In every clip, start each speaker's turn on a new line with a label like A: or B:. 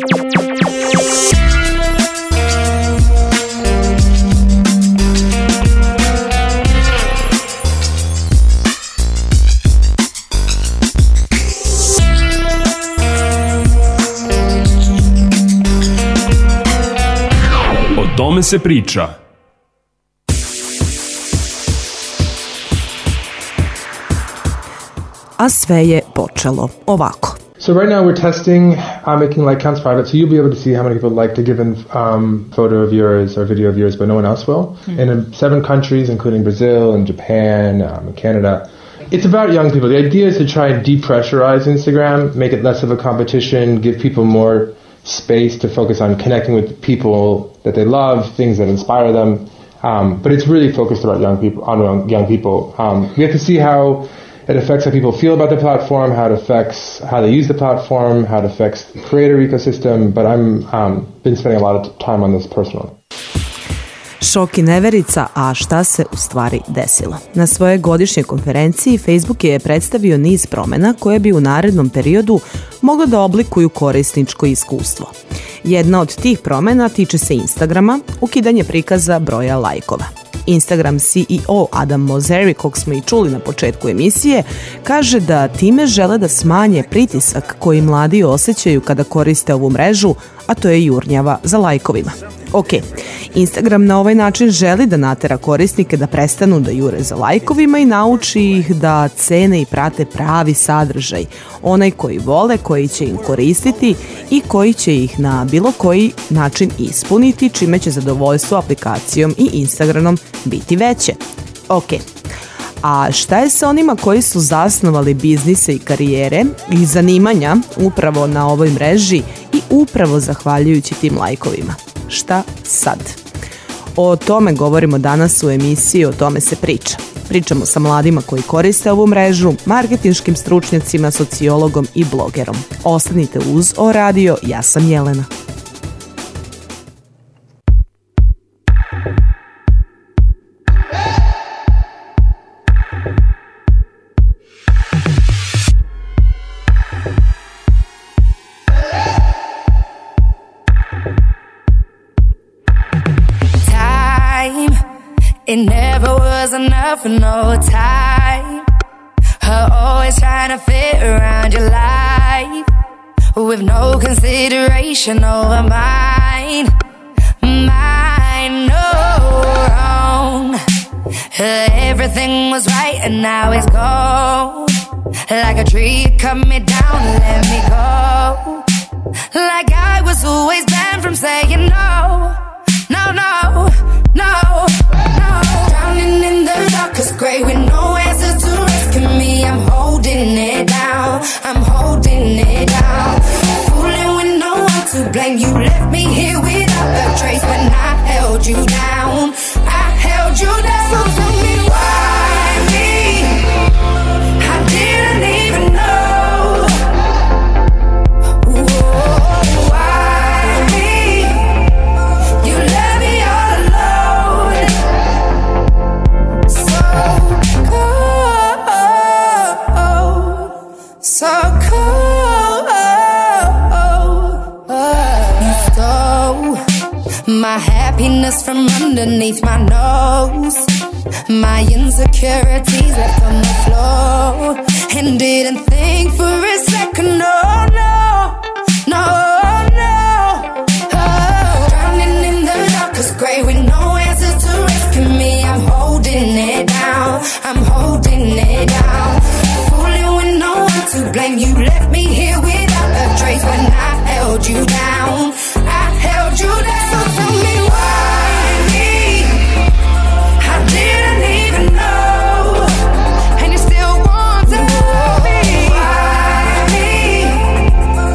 A: O tome se priča.
B: A sve je počelo ovako.
C: So right now we're testing making like counts private, so you'll be able to see how many people like to give a photo of yours or video of yours, but no one else will. And in 7 countries, including Brazil and Japan and Canada. It's about young people. The idea is to try and depressurize Instagram, make it less of a competition, give people more space to focus on connecting with people that they love, things that inspire them. But it's really focused about young people. We have to see how it affects how people feel about the platform, how it affects how they use the platform, how it affects the creator ecosystem, but I'm been spending a lot of time on this personally.
B: Šok i neverica, a šta se u stvari desilo? Na svojoj godišnjoj konferenciji Facebook je predstavio niz promjena koje bi u narednom periodu mogle da oblikuju korisničko iskustvo. Jedna od tih promjena tiče se Instagrama, ukidanje prikaza broja lajkova. Instagram CEO Adam Mosseri, kog smo i čuli na početku emisije, kaže da time žele da smanje pritisak koji mladi osjećaju kada koriste ovu mrežu, a to je jurnjava za lajkovima. Ok, Instagram na ovaj način želi da natera korisnike da prestanu da jure za lajkovima i nauči ih da cene i prate pravi sadržaj, onaj koji vole, koji će im koristiti i koji će ih na bilo koji način ispuniti, čime će zadovoljstvo aplikacijom i Instagramom biti veće. Ok, a šta je sa onima koji su zasnovali biznise i karijere i zanimanja upravo na ovoj mreži i upravo zahvaljujući tim lajkovima? Šta sad? O tome govorimo danas u emisiji O tome se priča. Pričamo sa mladima koji koriste ovu mrežu, marketinškim stručnjacima, sociologom i blogerom. Ostanite uz O Radio, ja sam Jelena.
D: It never was enough for no time. Her always trying to fit around your life with no consideration over mine. Mine, no wrong. Everything was right and now it's gone. Like a tree, it cut me down and let me go. Like I was always banned from saying no. No, no, no, no. Drowning in the darkest gray with no answer to rescue me. I'm holding it down, I'm holding it down. Fooling with no one to blame. You left me here without a trace when I held you down. I held you down. So tell me why me? I didn't even know. Whoa, why me? You left me all alone. So cold, so cold. You stole my happiness from underneath my nose. My insecurities left on the floor. And didn't think for a second, no, no, no, no. Oh, drowning in the darkest gray with no answer to rescue me. I'm holding it down, I'm holding it down. Fooling with no one to blame. You left me here without a trace when I held you down. I held you down. So tell me why me? I didn't even know. And you still want to me. Why me?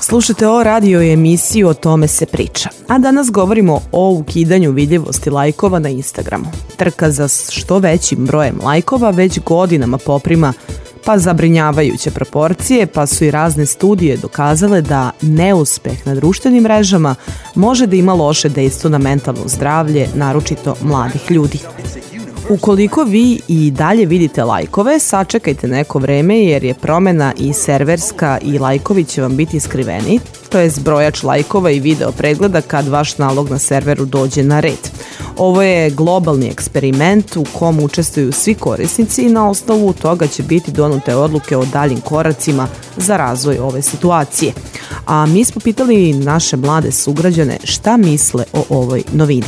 B: Slušate o radio i emisiju O tome se priča. A danas govorimo o ukidanju vidljivosti lajkova na Instagramu. Trka za što većim brojem lajkova već godinama poprima pa zabrinjavajuće proporcije, pa su i razne studije dokazale da neuspeh na društvenim mrežama može da ima loše dejstvo na mentalno zdravlje, naročito mladih ljudi. Ukoliko vi i dalje vidite lajkove, sačekajte neko vreme jer je promena i serverska i lajkovi će vam biti skriveni, to je zbrojač lajkova i video pregleda kad vaš nalog na serveru dođe na red. Ovo je globalni eksperiment u kom učestvuju svi korisnici i na osnovu toga će biti donute odluke o daljim koracima za razvoj ove situacije. A mi smo pitali naše mlade sugrađane šta misle o ovoj novini.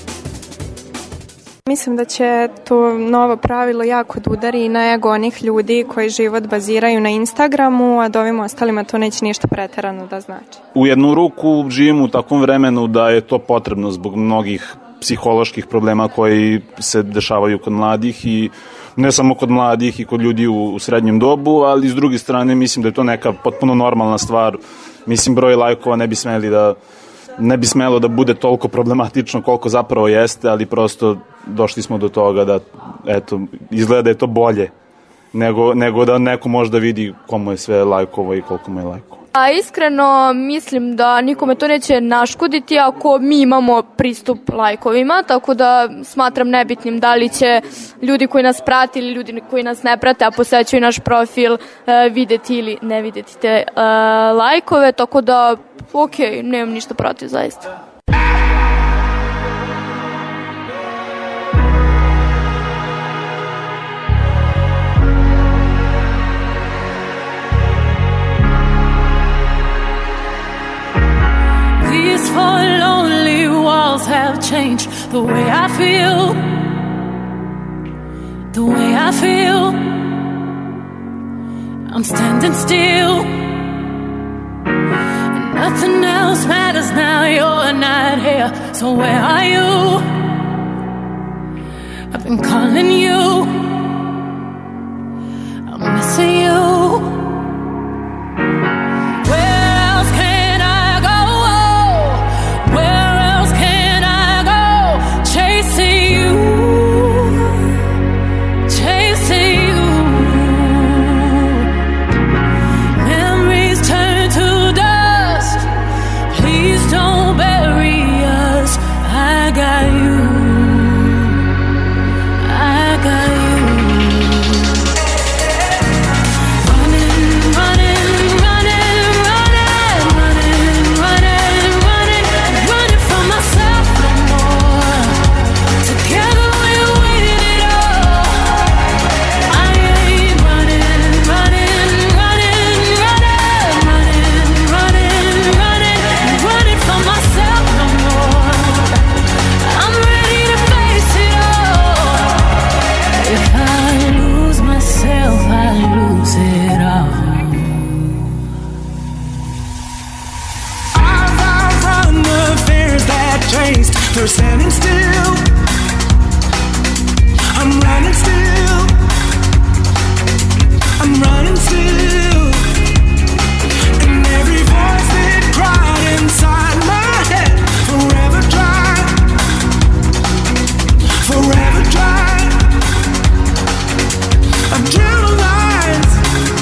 E: Mislim da će to novo pravilo jako da udari na ego onih ljudi koji život baziraju na Instagramu, a da ovim ostalima to neće ništa preterano da znači.
F: U jednu ruku živimo u takvom vremenu da je to potrebno zbog mnogih psiholoških problema koji se dešavaju kod mladih i ne samo kod mladih i kod ljudi u srednjem dobu, ali s druge strane mislim da je to neka potpuno normalna stvar. Mislim, broj lajkova ne bi smelo da bude toliko problematično koliko zapravo jeste, ali prosto došli smo do toga da eto, izgleda da je to bolje nego da neko može da vidi komu je sve lajkovo i koliko mu je lajkovo.
G: A iskreno mislim da nikome to neće naškoditi ako mi imamo pristup lajkovima, tako da smatram nebitnim da li će ljudi koji nas prati ili ljudi koji nas ne prate, a posećaju naš profil, videti ili ne videti te lajkove, tako da okej, nemam ništa protiv zaista.
H: These four lonely walls have changed the way I feel. The way I feel. I'm standing still. And nothing else matters now, you're not here. So where are you? I've been calling you. I'm missing you.
I: They're standing still. I'm running still. I'm running still. And every voice that cried inside my head, forever dry. Forever dry. I've drew lines.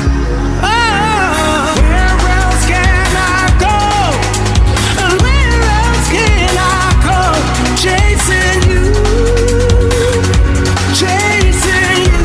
I: Oh, where else can I go? And where else can I go? Chasing you, chasing you,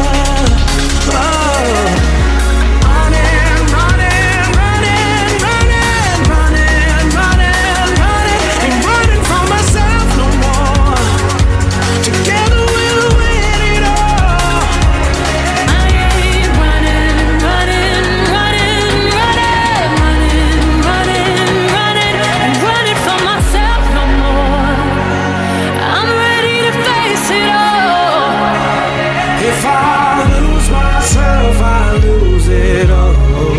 I: oh. Running, running, running, running, running, running, running, ain't running from myself no more. Together we'll win it all. I ain't running, running, running, running, running, running, running, ain't running from myself no more. I'm ready to face it all. If I lose myself, I lose it all.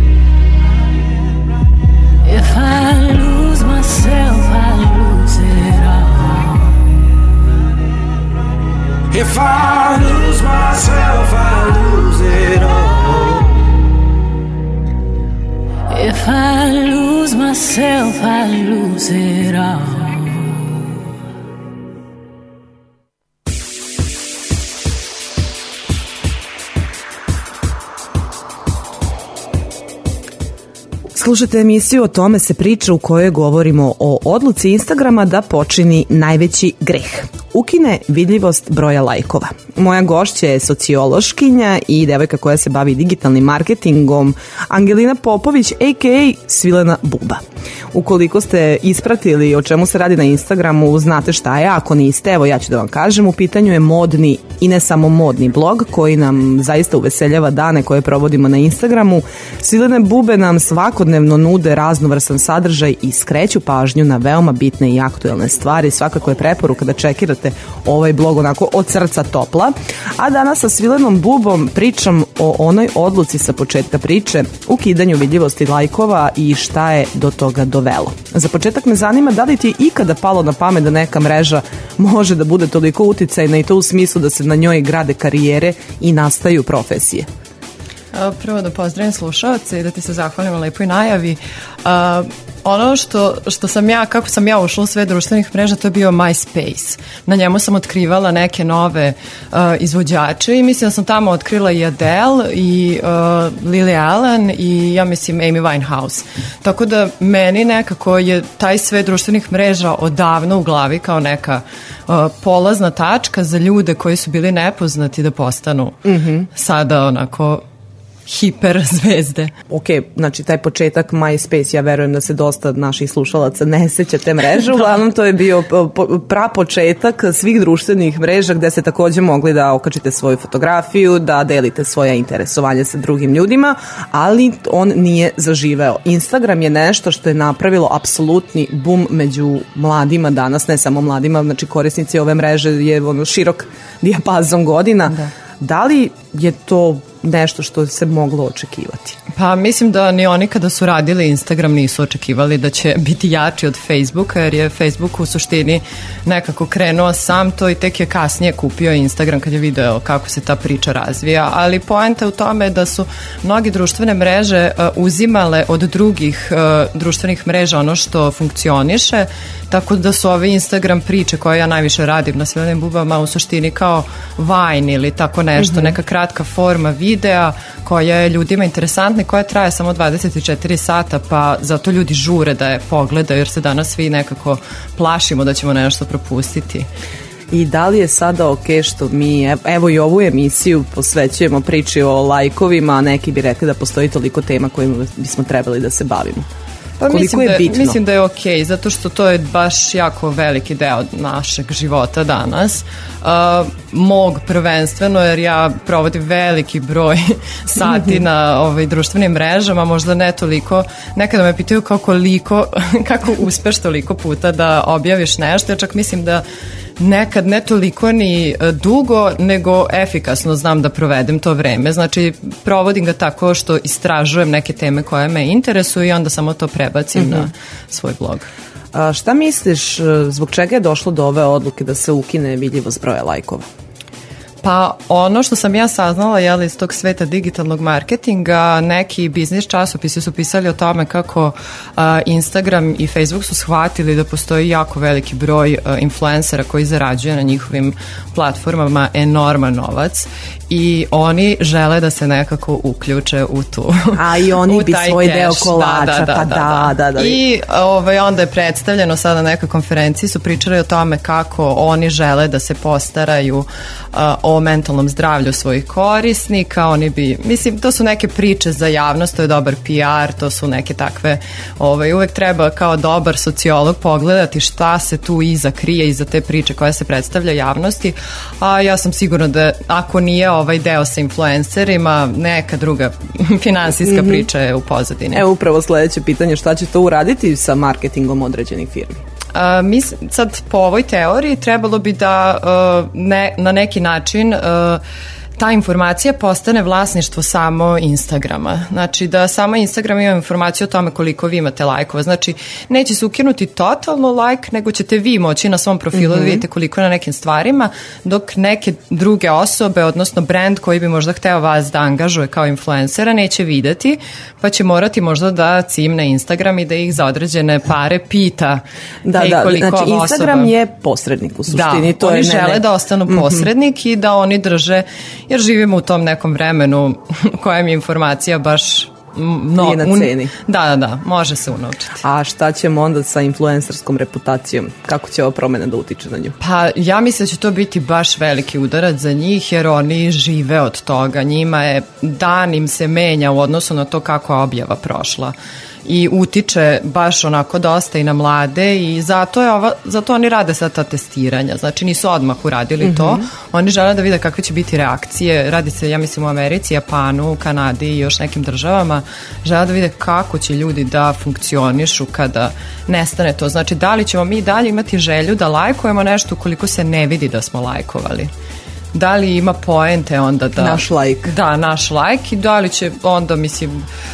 I: If I lose myself, I lose it all. If I lose myself, I lose it all.
H: If I lose myself, I lose it all.
B: Slušajte emisiju O tome se priča u kojoj govorimo o odluci Instagrama da počini najveći greh. Ukine vidljivost broja lajkova. Moja gošća je sociološkinja i devojka koja se bavi digitalnim marketingom, Angelina Popović, a.k.a. Svilena Buba. Ukoliko ste ispratili o čemu se radi na Instagramu, znate šta je, ako niste, evo ja ću da vam kažem, u pitanju je modni i ne samo modni blog koji nam zaista uveseljava dane koje provodimo na Instagramu. Svilene Bube nam svakodnevno nude raznovrsan sadržaj i skreću pažnju na veoma bitne i aktuelne stvari. Svakako je preporuka da čekirate ovaj blog onako od srca topla. A danas sa Svilenom Bubom pričam o onoj odluci sa početka priče, ukidanju vidljivosti lajkova i šta je do toga dovelo. Za početak me zanima da li ti je ikada palo na pamet da neka mreža može da bude toliko uticajna i to u smislu da se na njoj grade karijere i nastaju profesije.
J: Prvo da pozdravim slušaoce i da ti se zahvalim na lepoj najavi. Ono što sam ja, kako sam ja ušla u sve društvenih mreža, to je bio MySpace. Na njemu sam otkrivala neke nove izvođače i mislim da sam tamo otkrila i Adele i Lily Allen i ja mislim Amy Winehouse. Tako da meni nekako je taj sve društvenih mreža odavno u glavi kao neka polazna tačka za ljude koji su bili nepoznati da postanu sada onako hiper zvezde. Ok, znači taj početak MySpace, ja verujem da se dosta naših slušalaca ne seća te mreže, uglavnom to je bio prapočetak svih društvenih mreža gde ste takođe mogli da okačite svoju fotografiju, da delite svoja interesovanja sa drugim ljudima, ali on nije zaživeo. Instagram je nešto što je napravilo apsolutni bum među mladima danas, ne samo mladima, znači korisnici ove mreže je širok dijapazon godina. Da li je to nešto što se moglo očekivati? Pa mislim da ni oni kada su radili Instagram nisu očekivali da će biti jači od Facebooka, jer je Facebook u suštini nekako krenuo sam to i tek je kasnije kupio Instagram kad je video kako se ta priča razvija, ali poenta u tome da su mnogi društvene mreže uzimale od drugih društvenih mreža ono što funkcioniše, tako da su ove Instagram priče koje ja najviše radim na Svilenim Bubama u suštini kao Vine ili tako nešto, neka kratka forma videa koja je ljudima interesantna i koja traje samo 24 sata, pa zato ljudi žure da je pogledaju jer se danas svi nekako plašimo da ćemo nešto propustiti. I da li je sada ok što mi evo i ovu emisiju posvećujemo priči o lajkovima, a neki bi rekli da postoji toliko tema kojima bismo trebali da se bavimo? Pa mislim da je okej, zato što to je baš jako veliki deo našeg života danas. Mog prvenstveno, jer ja provodim veliki broj sati na društvenim mrežama, možda ne toliko. Nekada me pitaju kako uspeš toliko puta da objaviš nešto. Ja čak mislim da nekad ne toliko ni dugo, nego efikasno znam da provedem to vreme. Znači, provodim ga tako što istražujem neke teme koje me interesuju i onda samo to prebacim na svoj blog. Šta misliš, zbog čega je došlo do ove odluke da se ukine vidljivost broja lajkova? Pa ono što sam ja saznala iz tog sveta digitalnog marketinga, neki biznis časopisi su pisali o tome kako Instagram i Facebook su shvatili da postoji jako veliki broj influencera koji zarađuje na njihovim platformama enorman novac i oni žele da se nekako uključe u tu. A i oni bi svoj deo kolača. Da. I onda je predstavljeno sada na nekoj konferenciji, su pričali o tome kako oni žele da se postaraju o mentalnom zdravlju svojih korisnika. Oni bi, mislim, to su neke priče za javnost, to je dobar PR, to su neke takve, uvek treba kao dobar sociolog pogledati šta se tu iza krije, iza te priče koja se predstavlja javnosti, a ja sam sigurna da ako nije ovaj deo sa influencerima, neka druga finansijska priča je u pozadini. Evo upravo sledeće pitanje, šta će to uraditi sa marketingom određenih firmi? Sad po ovoj teoriji trebalo bi da na neki način ta informacija postane vlasništvo samo Instagrama. Znači da samo Instagram ima informaciju o tome koliko vi imate lajkova. Znači neće se ukinuti totalno lajk, nego ćete vi moći na svom profilu da vidite koliko na nekim stvarima, dok neke druge osobe, odnosno brand koji bi možda hteo vas da angažuje kao influencera, neće videti, pa će morati možda da cimne Instagram i da ih za određene pare pita koliko
B: znači
J: ova
B: Instagram
J: osoba...
B: je posrednik u suštini.
J: Da, oni žele da ostanu posrednik i da oni drže, jer živimo u tom nekom vremenu kojem je informacija baš
B: nije na ceni.
J: Da, može se unovčiti.
B: A šta ćemo onda sa influencerskom reputacijom? Kako će ova promena da utiče na nju?
J: Pa ja mislim da će to biti baš veliki udarac za njih, jer oni žive od toga. Njima je dan im se menja u odnosu na to kako je objava prošla. I utiče baš onako dosta i na mlade i zato oni rade sad ta testiranja. Znači nisu odmah uradili to. Oni žele da vide kakve će biti reakcije. Radi se, ja mislim, u Americi, Japanu, Kanadi i još nekim državama. Žele da vide kako će ljudi da funkcionišu kada nestane to. Znači da li ćemo mi dalje imati želju da lajkujemo nešto ukoliko se ne vidi da smo lajkovali. Da li ima poente onda da...
B: Naš lajk.
J: Da, naš lajk i da li će onda, mislim...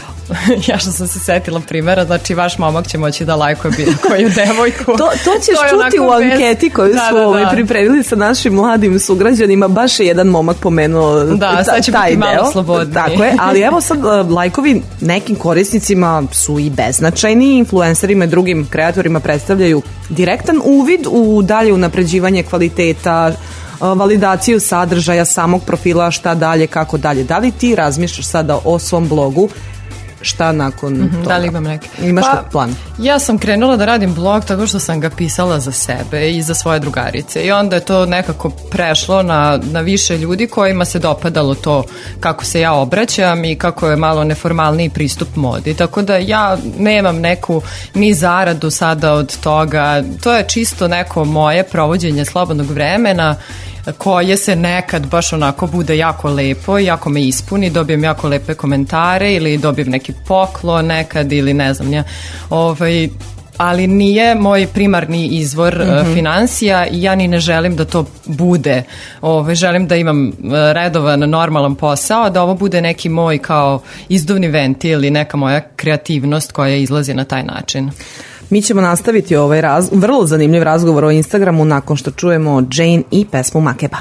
J: Ja što sam se setila primjera, znači vaš momak će moći da lajkuje bilo koju devojku.
B: To ćeš čuti u anketi koju su pripremili sa našim mladim sugrađanima. Baš je jedan momak pomenuo
J: sad će
B: taj
J: biti
B: deo.
J: Malo slobodniji.
B: Tako je, ali evo sad lajkovi nekim korisnicima su i beznačajni, influencerima i drugim kreatorima predstavljaju direktan uvid u dalje unapređivanje kvaliteta, validaciju sadržaja samog profila, šta dalje, kako dalje. Da li ti razmišljaš sada o svom blogu? Šta nakon toga?
J: Da li imam neki?
B: Imaš plan?
J: Ja sam krenula da radim blog tako što sam ga pisala za sebe i za svoje drugarice i onda je to nekako prešlo na više ljudi kojima se dopadalo to kako se ja obraćam i kako je malo neformalniji pristup modi. Tako da ja nemam neku ni zaradu sada od toga. To je čisto neko moje provođenje slobodnog vremena koje se nekad baš onako bude jako lepo i jako me ispuni, dobijem jako lepe komentare ili dobijem neki poklon nekad ili ne znam ja, ali nije moj primarni izvor finansija i ja ni ne želim da to bude. Želim da imam redovan, normalan posao, da ovo bude neki moj kao izduvni ventil i neka moja kreativnost koja izlazi na taj način.
B: Mi ćemo nastaviti ovaj vrlo zanimljiv razgovor o Instagramu nakon što čujemo Jane i pesmu Makeba.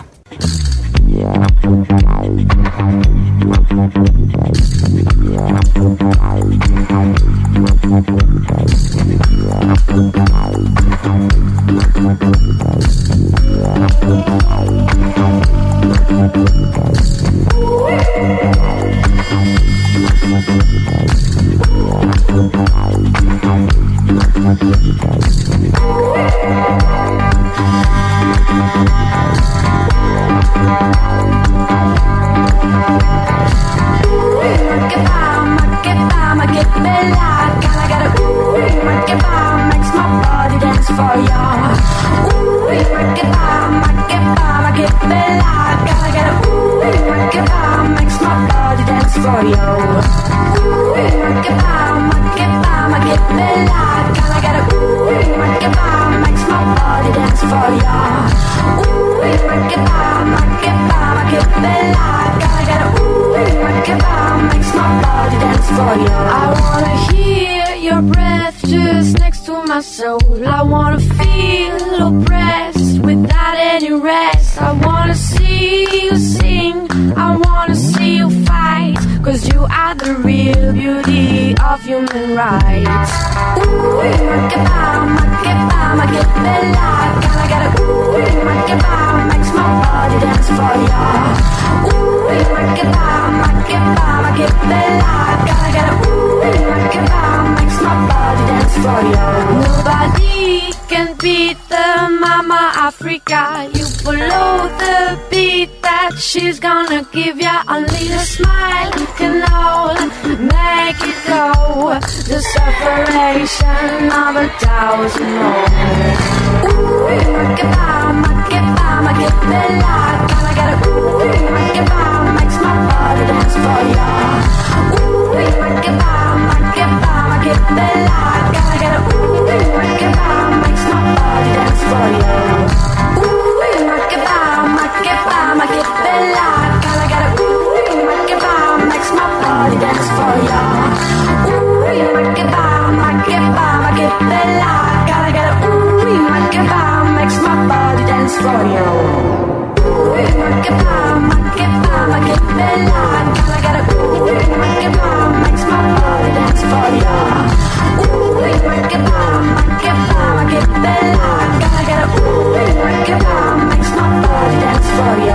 K: I wanna feel oppressed without any rest. I wanna see you sing, I wanna see you fight, 'cause you are the real beauty of human rights. Ooh, Makeba, Makeba, Makebella. Gotta get a ooh, Makeba, makes my body dance for ya. Ooh, Makeba, Makeba, Makebella. Gotta get a ooh, Makeba, makes my body dance for ya. Nobody can beat the Mama Africa. You follow the beat that she's gonna give ya. Only a smile can all make it go. The separation of 1,000 more. Ooh, Makeba, Makeba, Makebella. Gotta get a ooh, Makeba, makes my body dance for ya. Ooh, Makeba, Makeba, Makebella. Gotta get a ooh, Makeba, makes my body dance for ya. Ooh, Makeba, Makeba, Makebella. Gotta get bella. Gotta get a ooh, make it bomb, makes my body dance for ya. Ooh, make it bomb, make it bomb, make it bella. Gotta get a ooh, make it bomb, makes my body dance for ya.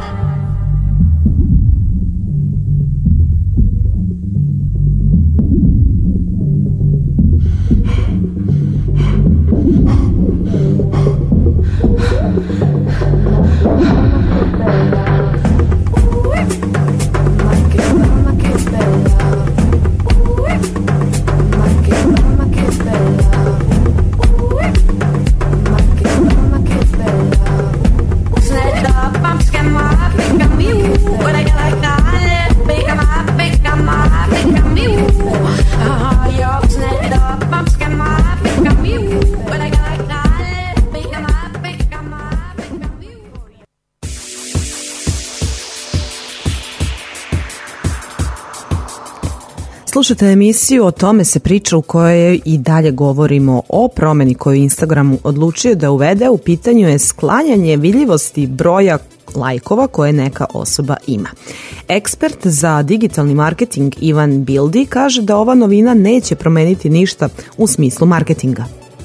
B: Slušate emisiju O tome se priča u kojoj i dalje govorimo o promeni koju Instagram odlučio da uvede. U pitanju je sklanjanje vidljivosti broja lajkova koje neka osoba ima. Ekspert za digitalni marketing Ivan Bildi kaže da ova novina neće promeniti ništa u smislu marketinga.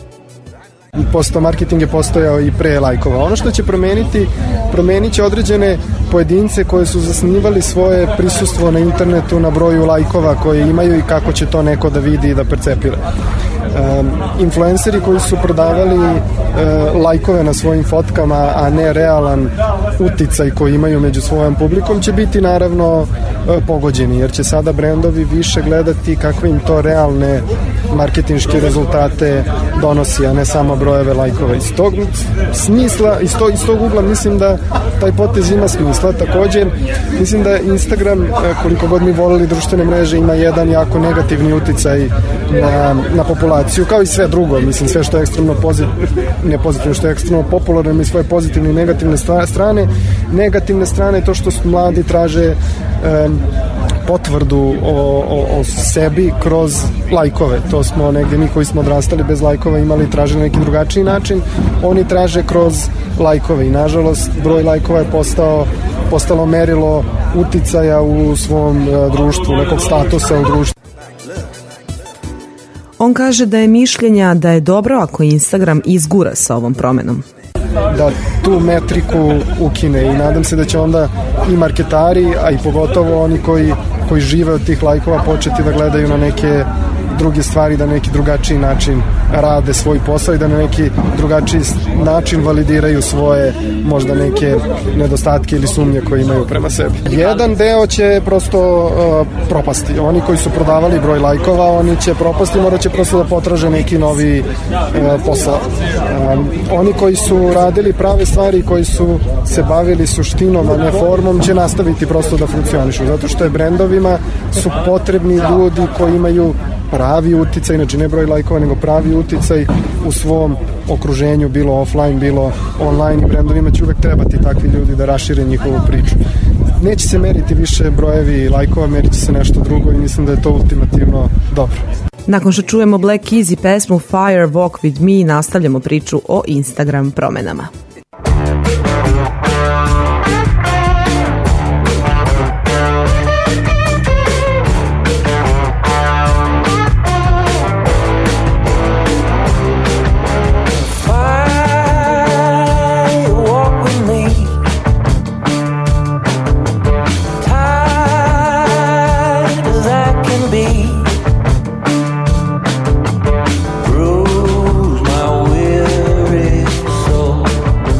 L: Marketing je postojao i pre lajkova. Ono što će promenit će određene pojedince koje su zasnivali svoje prisustvo na internetu na broju lajkova koje imaju i kako će to neko da vidi i da percepira. Influenceri koji su prodavali lajkove na svojim fotkama, a ne realan uticaj koji imaju među svojom publikom, će biti naravno pogođeni, jer će sada brendovi više gledati kakve im to realne marketinške rezultate donosi, a ne samo brojeve lajkova. Iz tog smisla, iz tog ugla mislim da taj potez ima smisla. Također mislim da Instagram, koliko god mi volili društvene mreže, ima jedan jako negativni uticaj na populaciju, kao i sve drugo. Mislim, sve što je ekstremno pozitivno, što je ekstremno popularno, ima svoje pozitivne i negativne strane. Negativne strane je to što mladi traže potvrdu o sebi kroz lajkove. To smo negdje mi koji smo odrastali bez lajkova imali, tražili neki drugačiji način. Oni traže kroz lajkove i nažalost broj lajkova je postalo merilo uticaja u svom društvu, nekog statusa u društvu.
B: On kaže da je mišljenja da je dobro ako Instagram izgura sa ovom promenom.
L: Da tu metriku ukine i nadam se da će onda i marketari, a i pogotovo oni koji žive od tih lajkova početi da gledaju na neke druge stvari, da na neki drugačiji način rade svoj posao i da na neki drugačiji način validiraju svoje možda neke nedostatke ili sumnje koje imaju prema sebi. Jedan deo će prosto propasti. Oni koji su prodavali broj lajkova, oni će propasti, morat će prosto da potraže neki novi posao. Oni koji su radili prave stvari, koji su se bavili suštinom, a ne formom, će nastaviti prosto da funkcionišu, zato što je brendovima su potrebni ljudi koji imaju pravi uticaj, znači ne broj lajkova, nego pravi uticaj u svom okruženju, bilo offline, bilo online, i brendovima će uvek trebati takvi ljudi da rašire njihovu priču. Neće se meriti više brojevi lajkova, merit će se nešto drugo i mislim da je to ultimativno dobro.
B: Nakon što čujemo Black Keys i pesmu Fire Walk With Me, nastavljamo priču o Instagram promenama.
I: Bruise my weary soul.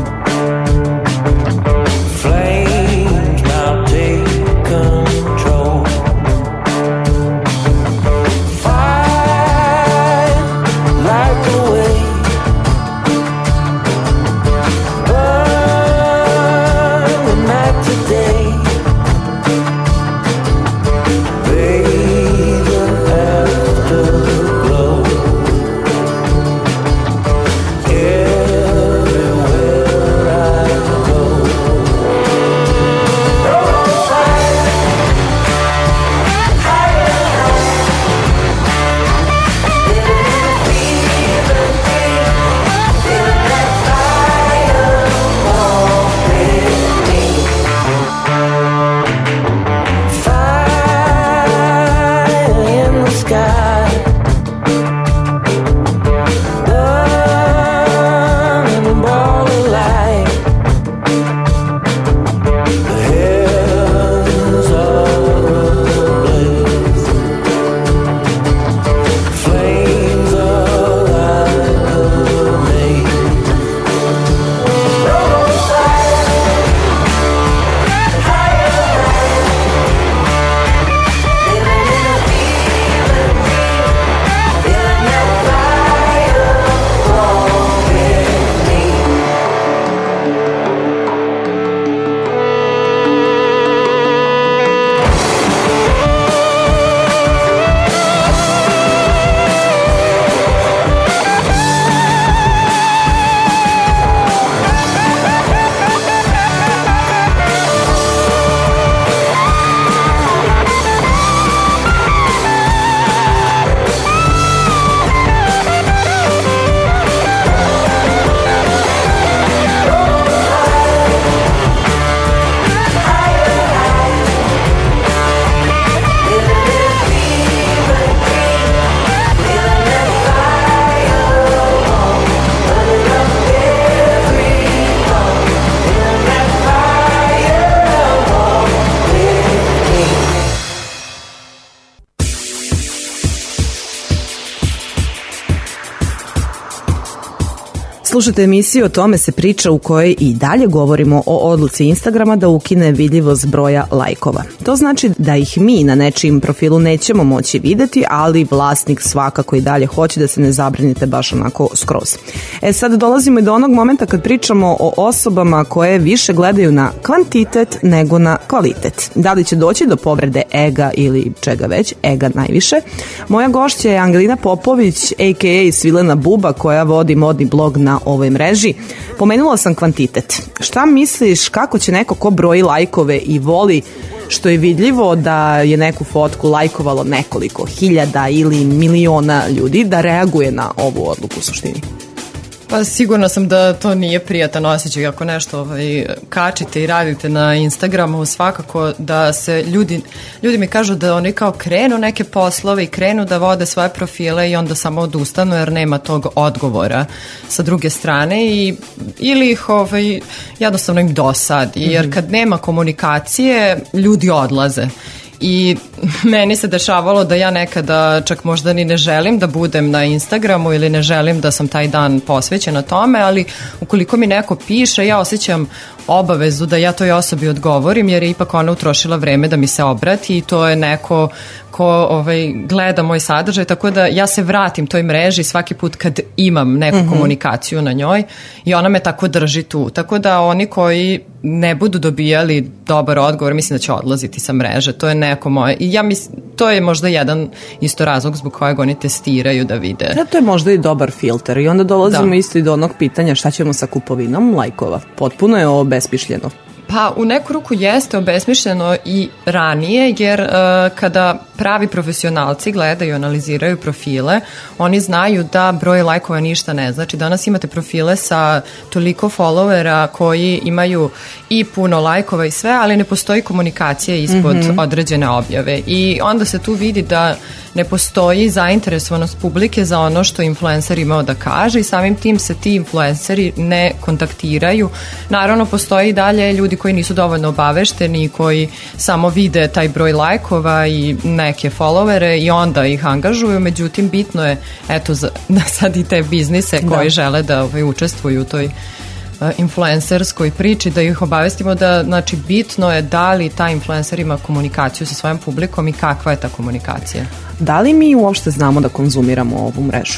B: Slušajte emisiju O tome se priča u kojoj i dalje govorimo o odluci Instagrama da ukine vidljivost broja lajkova. To znači da ih mi na nečijim profilu nećemo moći videti, ali vlasnik svakako i dalje hoće da se ne zabrinite baš onako skroz. Sad dolazimo i do onog momenta kad pričamo o osobama koje više gledaju na kvantitet nego na kvalitet. Da li će doći do povrede ega ili čega već, ega najviše? Moja gošća je Angelina Popović, a.k.a. Svilena Buba, koja vodi modni blog na ovoj mreži. Pomenula sam kvantitet. Šta misliš kako će neko ko broji lajkove i voli što je vidljivo da je neku fotku lajkovalo nekoliko hiljada ili miliona ljudi da reaguje na ovu odluku u suštini?
J: Pa sigurno sam da to nije prijatan osjećaj ako nešto kačite i radite na Instagramu, svakako da se ljudi mi kažu da oni kao krenu neke poslove i krenu da vode svoje profile i onda samo odustanu jer nema tog odgovora sa druge strane ili ih jednostavno im dosadi, jer kad nema komunikacije ljudi odlaze. I meni se dešavalo da ja nekada čak možda ni ne želim da budem na Instagramu ili ne želim da sam taj dan posvećena tome, ali ukoliko mi neko piše, ja osjećam obavezu da ja toj osobi odgovorim, jer je ipak ona utrošila vreme da mi se obrati i to je neko ko gleda moj sadržaj, tako da ja se vratim toj mreži svaki put kad imam neku komunikaciju na njoj i ona me tako drži tu. Tako da oni koji ne budu dobijali dobar odgovor, mislim da će odlaziti sa mreže. To je neko moje. I ja mislim, to je možda jedan isto razlog zbog kojeg oni testiraju da vide.
B: Da, to je možda i dobar filter i onda dolazimo isto i do onog pitanja šta ćemo sa kupovinom lajkova. Potpuno je obesmišljeno.
J: Pa u neku ruku jeste obesmišljeno i ranije, jer kada pravi profesionalci gledaju i analiziraju profile, oni znaju da broj lajkova ništa ne znači. Danas imate profile sa toliko followera koji imaju i puno lajkova i sve, ali ne postoji komunikacija ispod određene objave i onda se tu vidi da ne postoji zainteresovanost publike za ono što influencer imao da kaže i samim tim se ti influenceri ne kontaktiraju. Naravno, postoji i dalje ljudi koji nisu dovoljno obavešteni, koji samo vide taj broj lajkova i neke followere i onda ih angažuju, međutim bitno je da sad i te biznise koji žele da učestvuju u toj influencerskoj priči, da ih obavestimo da, znači, bitno je da li ta influencer ima komunikaciju sa svojom publikom i kakva je ta komunikacija.
B: Da li mi uopšte znamo da konzumiramo ovu mrežu?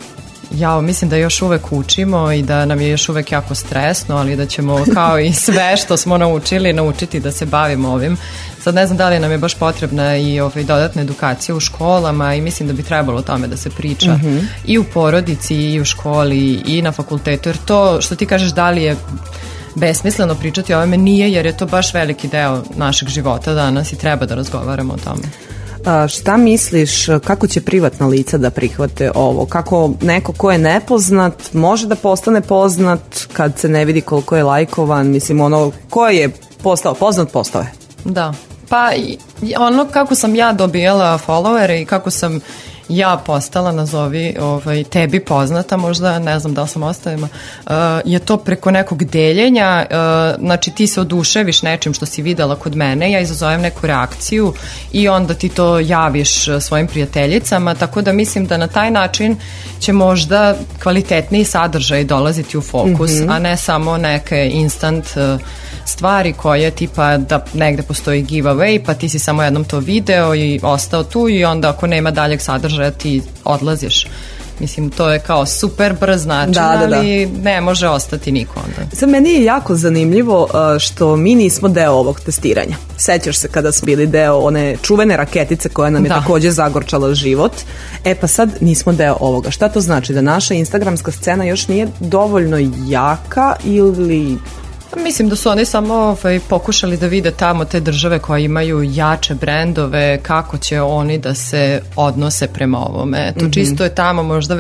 J: Ja mislim da još uvek učimo i da nam je još uvek jako stresno, ali da ćemo kao i sve što smo naučiti da se bavimo ovim. Sad ne znam da li nam je baš potrebna i dodatna edukacija u školama i mislim da bi trebalo o tome da se priča i u porodici i u školi i na fakultetu, jer to što ti kažeš da li je besmisleno pričati o ovome, nije, jer je to baš veliki deo našeg života danas i treba da razgovaramo o tome.
B: Šta misliš, kako će privatna lica da prihvate ovo? Kako neko ko je nepoznat može da postane poznat kad se ne vidi koliko je lajkovan? Mislim, ono, ko je postao poznat, postao je.
J: Da, pa ono kako sam ja dobijala followere i kako sam ja postala, nazovi, tebi poznata, možda, ne znam da li sam ostavima, je to preko nekog deljenja, znači ti se oduševiš nečim što si videla kod mene, ja izazovem neku reakciju i onda ti to javiš svojim prijateljicama, tako da mislim da na taj način će možda kvalitetniji sadržaj dolaziti u fokus, a ne samo neke instant stvari koje tipa da negde postoji giveaway pa ti si samo jednom to video i ostao tu i onda ako nema daljeg sadržaja ti odlaziš. Mislim, to je kao super brz način, ali ne može ostati niko onda.
B: Sad, meni je jako zanimljivo što mi nismo deo ovog testiranja. Sećaš se kada smo bili deo one čuvene raketice koja nam je također zagorčala život. Pa sad nismo deo ovoga. Šta to znači? Da naša instagramska scena još nije dovoljno jaka ili...
J: Mislim da su oni samo pokušali da vide tamo te države koje imaju jače brendove, kako će oni da se odnose prema ovome. To čisto je tamo možda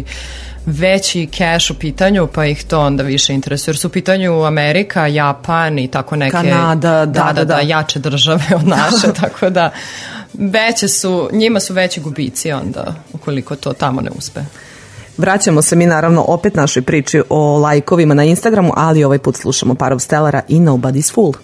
J: veći cash u pitanju, pa ih to onda više interesuje. Jer su u pitanju Amerika, Japan i tako neke...
B: Kanada, da.
J: Jače države od naše, tako da njima su veći gubici onda, ukoliko to tamo ne uspe.
B: Vraćamo se mi naravno opet našoj priči o lajkovima na Instagramu, ali ovaj put slušamo Par of Stellara i Nobody's Fool.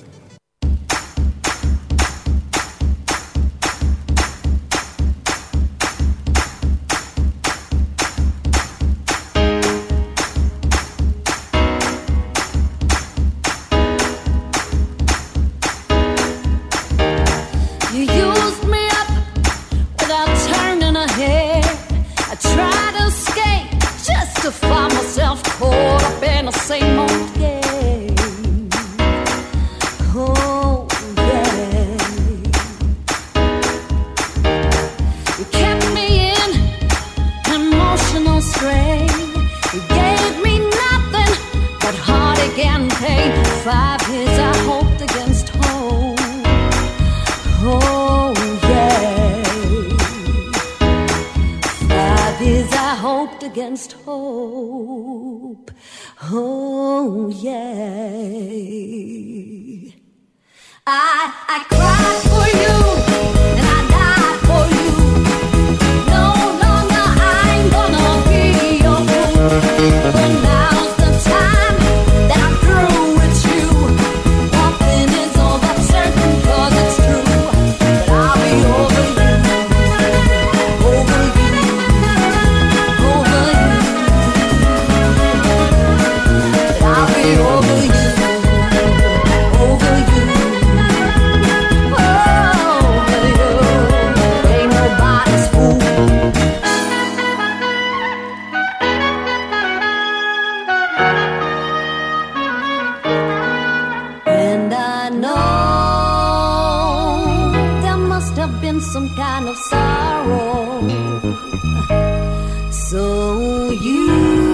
M: against hope. Oh, yeah. I cried for you and I died for you. No longer I'm gonna be your fool. But now's the time that I'm through with you. Nothing is over certain 'cause it's true. But I'll be over you, over you, over you. But I'll be over you, over you. Some kind of sorrow. So you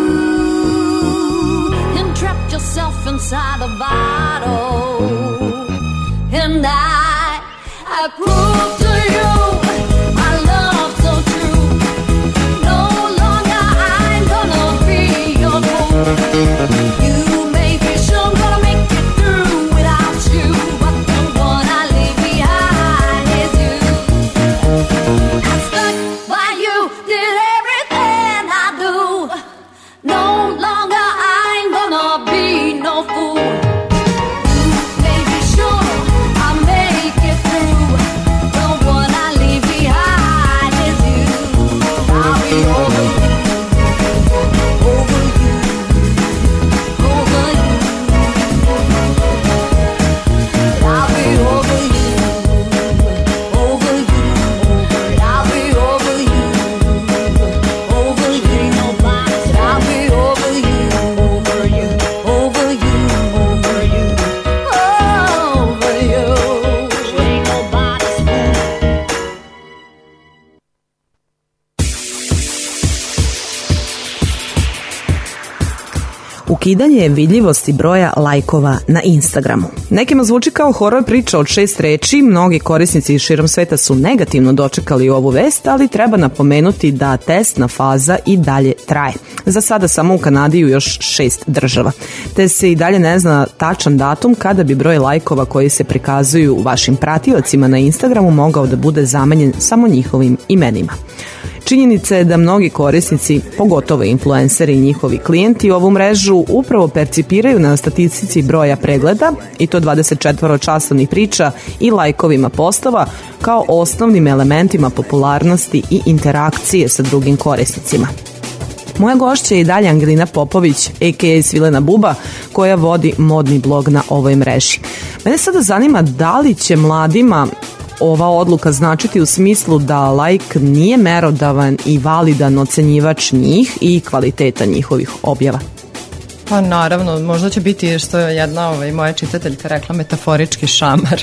M: entrapped yourself inside a bottle, and I proved to you my love so true. No longer I'm gonna be your fool. You may be sure I'm gonna make it through without you, but the one I leave behind is you. I stuck by you, did everything I do. No longer I'm gonna be no fool. You may be sure I'll make it through. The one I leave behind is you. I'll be over you, over you, over you. I'll be over you, over you. I'll be over you, over you. Nobody said I'll be over you, over you, over you, over you, over you. Ain't nobody's fool.
B: Ukidanje vidljivosti broja lajkova na Instagramu. Nekima zvuči kao horor priča od 6 reči, mnogi korisnici širom sveta su negativno dočekali ovu vest, ali treba napomenuti da testna faza i dalje traje. Za sada samo u Kanadi u još 6 država. Te se i dalje ne zna tačan datum kada bi broj lajkova koji se prikazuju vašim pratiocima na Instagramu mogao da bude zamenjen samo njihovim imenima. Činjenica je da mnogi korisnici, pogotovo influenceri i njihovi klijenti, ovu mrežu upravo percipiraju na statistici broja pregleda, i to 24-časovnih priča i lajkovima postova, kao osnovnim elementima popularnosti i interakcije sa drugim korisnicima. Moja gošća je i dalje Angelina Popović, a.k.a. Svilena Buba, koja vodi modni blog na ovoj mreži. Mene sada zanima da li će mladima ova odluka značiti u smislu da lajk nije merodavan i validan ocenjivač njih i kvaliteta njihovih objava.
J: Pa naravno, možda će biti, što je jedna moja čitateljka rekla, metaforički šamar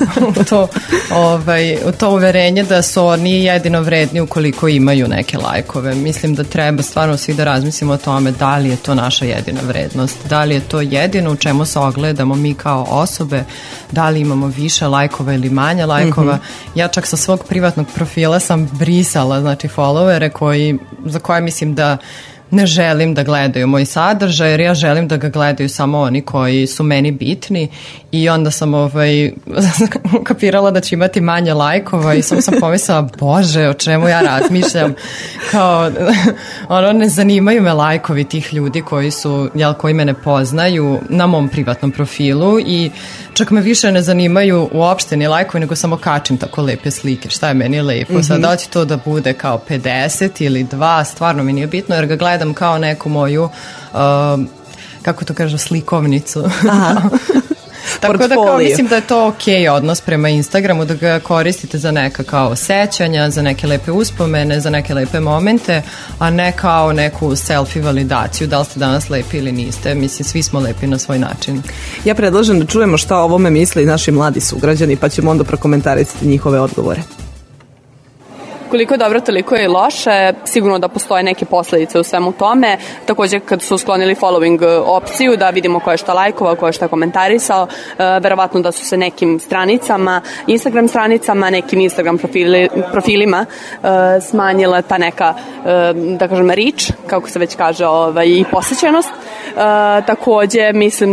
J: u to uverenje da su oni jedino vredni ukoliko imaju neke lajkove. Mislim da treba stvarno svi da razmislimo o tome da li je to naša jedina vrednost, da li je to jedino u čemu se ogledamo mi kao osobe, da li imamo više lajkova ili manje lajkova. Ja čak sa svog privatnog profila sam brisala, znači, followere za koje mislim da ne želim da gledaju moj sadržaj, jer ja želim da ga gledaju samo oni koji su meni bitni, i onda sam kapirala da će imati manje lajkova i sam pomislila, bože, o čemu ja razmišljam, kao, ne zanimaju me lajkovi tih ljudi koji me ne poznaju na mom privatnom profilu, i čak me više ne zanimaju uopšte ni lajkovi, nego samo kačim tako lepe slike, šta je meni lepo. Sad da će to da bude kao 50 ili 2, stvarno mi nije bitno, jer ga gledam kao neku moju, kako to kažu, slikovnicu. Tako da kao mislim da je to okej odnos prema Instagramu, da ga koristite za neka kao sećanja, za neke lepe uspomene, za neke lepe momente, a ne kao neku selfie validaciju, da li ste danas lepi ili niste. Mislim, svi smo lepi na svoj način.
B: Ja predlažem da čujemo šta o ovome misle i naši mladi sugrađani, pa ćemo onda prokomentarisati njihove odgovore.
N: koliko je dobro, toliko je loše. Sigurno da postoje neke posledice u svemu tome. Takođe, kad su sklonili following opciju, da vidimo ko je šta lajkovao, ko je šta komentarisao, verovatno da su se nekim stranicama, Instagram stranicama, nekim Instagram profilima smanjila ta neka, da kažem, reach, kako se već kaže, i posjećenost. Takođe, mislim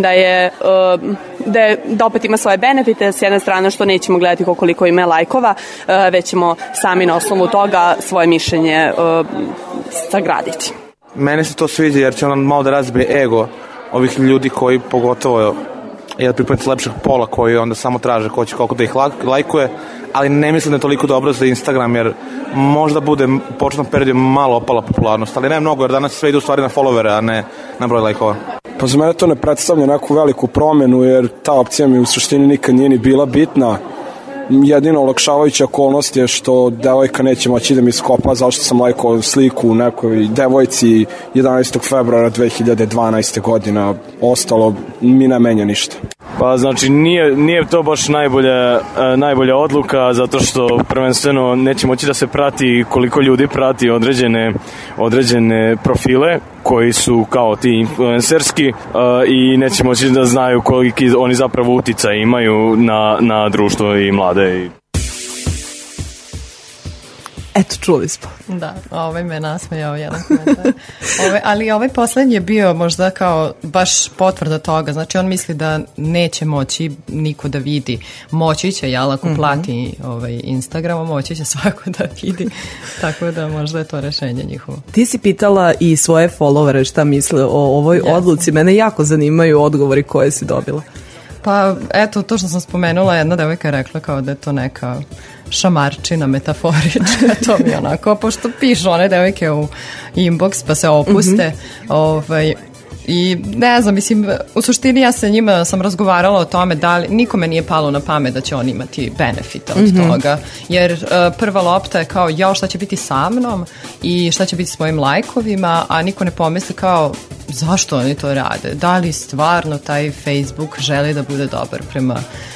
N: da opet ima svoje benefite, s jedne strane što nećemo gledati koliko ima lajkova, već ćemo sami na osnovu toga svoje mišljenje sagraditi.
O: Mene se to sviđa jer će on malo da razbije ego ovih ljudi koji pogotovo pripadnici lepšeg pola koji onda samo traže ko će koliko da ih lajkuje, ali ne mislim da je toliko dobro za Instagram jer možda bude u početnom periodu malo opala popularnost, ali ne mnogo jer danas sve ide u stvari na followere, a ne na broj lajkova.
P: Pa za mene to ne predstavlja neku veliku promenu jer ta opcija mi u suštini nikad nije ni bila bitna. Jedina olakšavajuća okolnost je što devojka neće moći da mi skopa zašto sam lajkovao sliku u nekoj devojci 11. februara 2012. godina. Ostalo mi ne menja ništa.
Q: Pa znači nije to baš najbolja odluka zato što prvenstveno neće moći da se prati koliko ljudi prati određene profile koji su kao ti influencerski i neće moći da znaju koliki oni zapravo uticaj imaju na društvo i mlade.
B: Eto, čuli smo.
J: Da, me nasmejao jedan komentar. Ali ovaj poslednji je bio možda kao baš potvrda toga. Znači on misli da neće moći niko da vidi. Moći će, ako plati Instagram, moći će svako da vidi. Tako da možda je to rešenje njihovo.
B: Ti si pitala i svoje followere šta misle o ovoj odluci. Mene jako zanimaju odgovori koje si dobila.
J: Pa eto, to što sam spomenula, jedna devojka je rekla kao da je to neka šamarčina metaforička, to mi onako, pošto pišu one devojke u inbox pa se opuste, i ne znam, mislim, u suštini ja sa njima sam razgovarala o tome da li, nikome nije palo na pamet da će on imati benefita od toga, jer prva lopta je kao, šta će biti sa mnom i šta će biti s mojim lajkovima, a niko ne pomisli kao, zašto oni to rade? Da li stvarno taj Facebook želi da bude dobar prema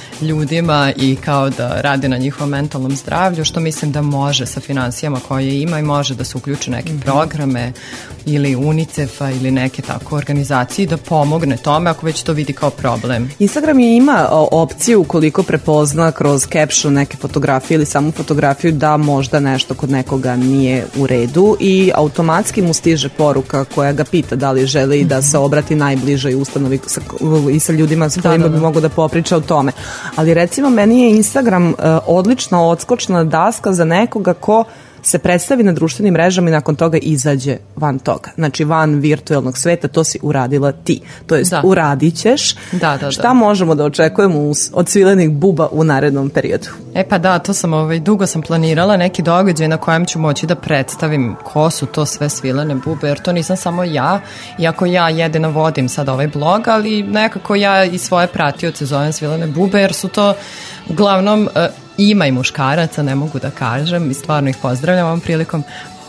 J: ljudima i kao da radi na njihovom mentalnom zdravlju, što mislim da može sa financijama koje ima i može da se uključi neke programe ili UNICEF-a ili neke tako organizacije da pomogne tome ako već to vidi kao problem.
B: Instagram ima opciju ukoliko prepozna kroz caption neke fotografije ili samu fotografiju da možda nešto kod nekoga nije u redu i automatski mu stiže poruka koja ga pita da li želi da se obrati najbližoj ustanovi i sa ljudima s kojima bi mogo da popriča o tome. Ali recimo meni je Instagram odlična odskočna daska za nekoga ko se predstavi na društvenim mrežama i nakon toga izađe van toga. Znači van virtualnog sveta, to si uradila ti. To jest uradit ćeš. Šta možemo da očekujemo od svilenih buba u narednom periodu?
J: Pa da, to sam dugo sam planirala neki događaj na kojem ću moći da predstavim ko su to sve svilene bube, jer to nisam samo ja, iako ja jedina vodim sad ovaj blog, ali nekako ja i svoje pratioce zovem svilene bube, jer su to uglavnom ima i muškaraca, ne mogu da kažem i stvarno ih pozdravljam ovom prilikom,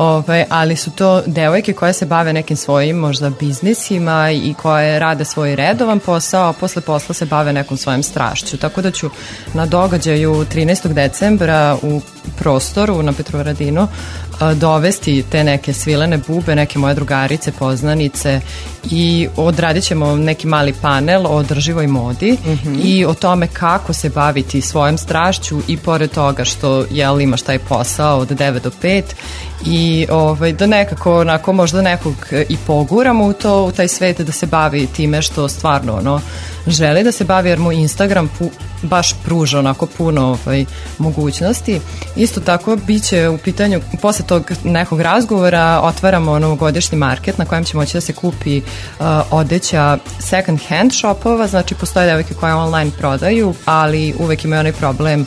J: ali su to devojke koje se bave nekim svojim možda biznisima i koje rade svoj redovan posao, a posle posla se bave nekom svojom strašću. Tako da ću na događaju 13. decembra u prostoru na Petrovaradinu dovesti te neke svilene bube, neke moje drugarice, poznanice i odradit ćemo neki mali panel o održivoj modi i o tome kako se baviti svojom strašću i pored toga što imaš taj posao od 9 do 5 i da nekako onako možda nekog i poguramo u taj svet da se bavi time što stvarno želi da se bavi, jer mu Instagram baš pruža onako puno mogućnosti. Isto tako bit će u pitanju, posle tog nekog razgovora otvaramo novogodišnji market na kojem će moći da se kupi odeća second hand shopova, znači postoje devojke koje online prodaju, ali uvek imaju onaj problem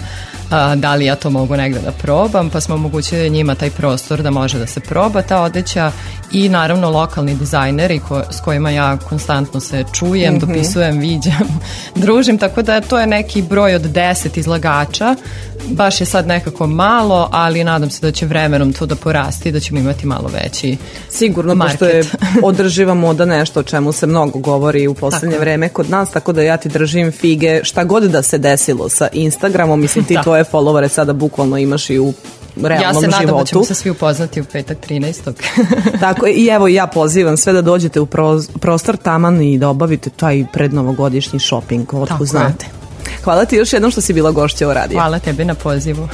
J: da li ja to mogu negde da probam, pa smo omogućili njima taj prostor da može da se proba ta odeća i naravno lokalni dizajneri s kojima ja konstantno se čujem, dopisujem, viđam, družim, tako da to je neki broj od 10 izlagača. Baš je sad nekako malo, ali nadam se da će vremenom to da porasti, da ćemo imati malo veći
B: sigurno,
J: market.
B: Pošto je održiva moda nešto o čemu se mnogo govori u poslednje vreme kod nas, tako da ja ti držim fige šta god da se desilo sa Instagramom, mislim ti tvoje followere sada bukvalno imaš i u realnom životu.
J: Ja se nadam da ćemo se svi upoznati u petak 13.
B: Tako i evo ja pozivam sve da dođete u prostor taman i da obavite taj prednovogodišnji shopping, otko znate. Hvala ti još jednom što si bila gošća u radiju.
J: Hvala tebi na pozivu.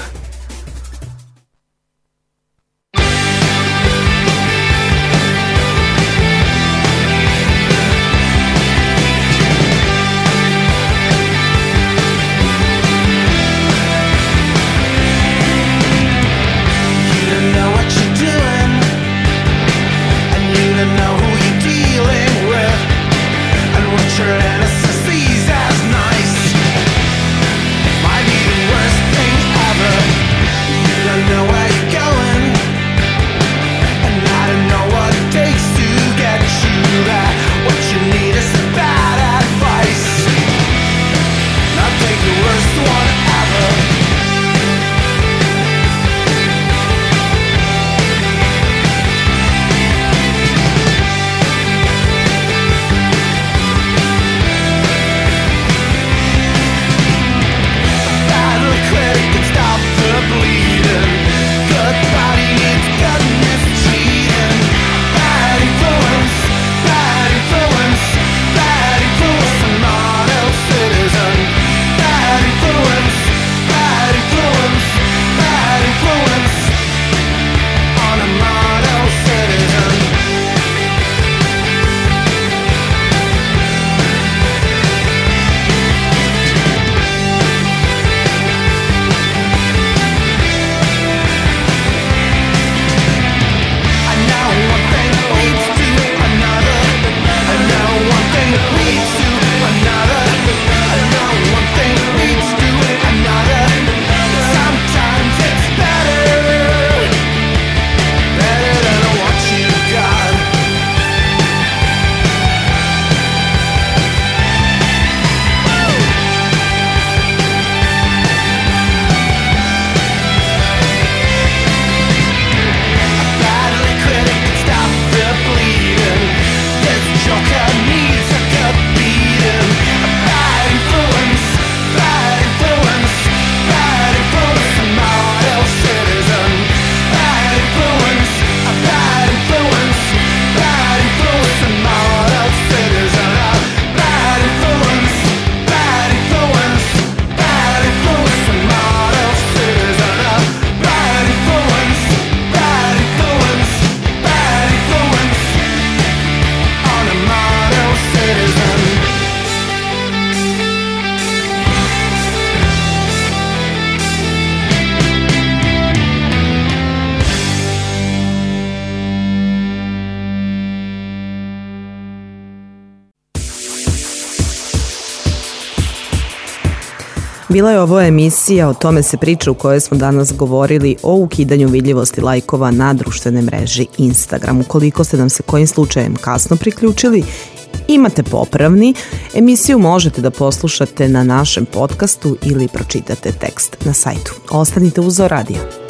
B: Bila je ovo emisija O tome se priča u kojoj smo danas govorili o ukidanju vidljivosti lajkova na društvenoj mreži Instagram. Ukoliko ste nam se kojim slučajem kasno priključili, imate popravni, emisiju možete da poslušate na našem podcastu ili pročitate tekst na sajtu. Ostanite uz O radio.